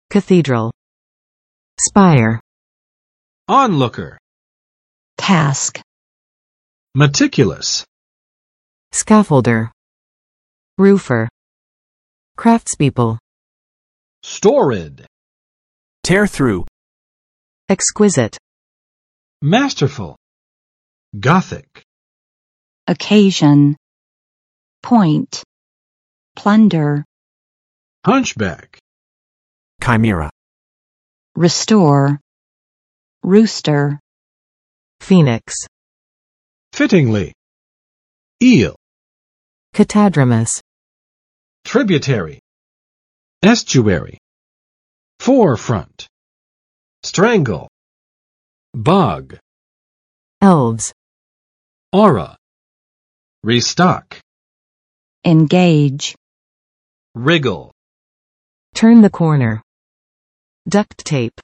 cathedral, spire, onlooker, task, meticulous, scaffolder, roofer, craftspeople, storid, tear through, exquisite, masterful, Gothic, occasion, point, plunder, hunchback, chimera, restore, rooster, phoenix, fittingly, eel, catadromous, tributary, estuary, forefront, strangle, bog, elves, aura, restock, engage, wriggle, turn the corner, duct tape,